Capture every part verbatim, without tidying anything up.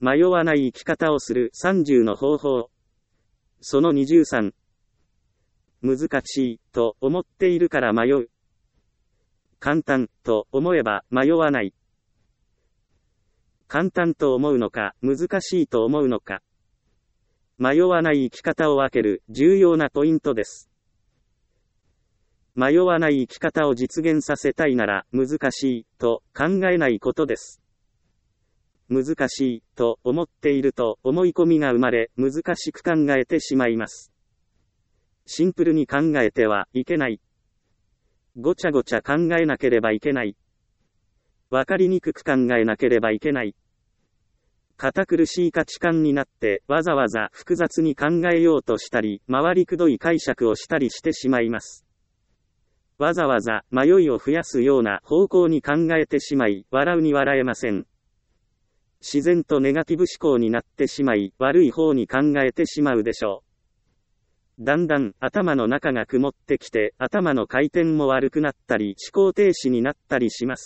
迷わない生き方をするさんじゅうの方法。そのにじゅうさん。難しいと思っているから迷う。簡単と思えば迷わない。簡単と思うのか、難しいと思うのか。迷わない生き方を分ける重要なポイントです。迷わない生き方を実現させたいなら、難しいと考えないことです。難しいと思っていると思い込みが生まれ、難しく考えてしまいます。シンプルに考えてはいけない。ごちゃごちゃ考えなければいけない。わかりにくく考えなければいけない。堅苦しい価値観になってわざわざ複雑に考えようとしたり、回りくどい解釈をしたりしてしまいます。わざわざ迷いを増やすような方向に考えてしまい、笑うに笑えません。自然とネガティブ思考になってしまい、悪い方に考えてしまうでしょう。だんだん頭の中が曇ってきて、頭の回転も悪くなったり、思考停止になったりします。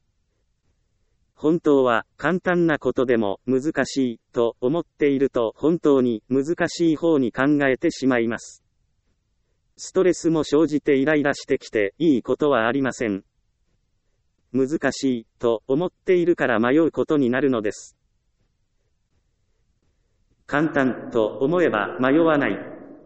本当は簡単なことでも難しいと思っていると本当に難しい方に考えてしまいます。ストレスも生じてイライラしてきていいことはありません。難しいと思っているから迷うことになるのです。簡単と思えば迷わない。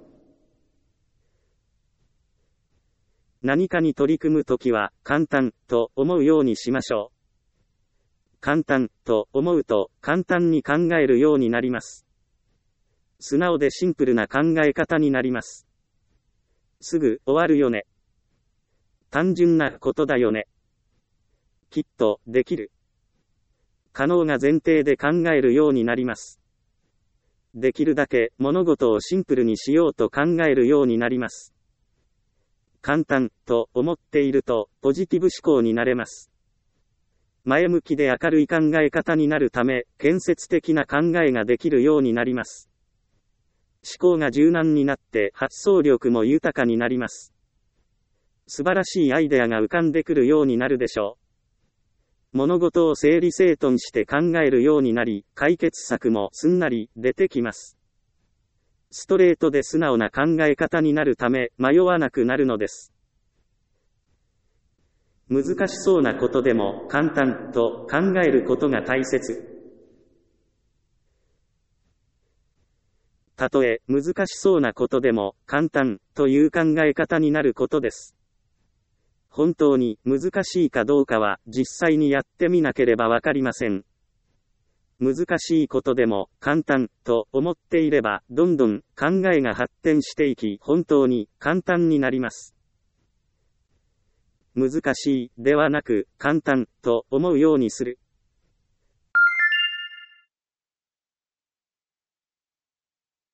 何かに取り組むときは簡単と思うようにしましょう。簡単と思うと簡単に考えるようになります。素直でシンプルな考え方になります。すぐ終わるよね。単純なことだよね。きっとできる。可能が前提で考えるようになります。できるだけ物事をシンプルにしようと考えるようになります。簡単と思っているとポジティブ思考になれます。前向きで明るい考え方になるため、建設的な考えができるようになります。思考が柔軟になって発想力も豊かになります。素晴らしいアイデアが浮かんでくるようになるでしょう。物事を整理整頓して考えるようになり、解決策もすんなり出てきます。ストレートで素直な考え方になるため、迷わなくなるのです。難しそうなことでも簡単と考えることが大切。たとえ難しそうなことでも簡単という考え方になることです。本当に難しいかどうかは実際にやってみなければわかりません。難しいことでも簡単と思っていればどんどん考えが発展していき本当に簡単になります。難しいではなく簡単と思うようにする。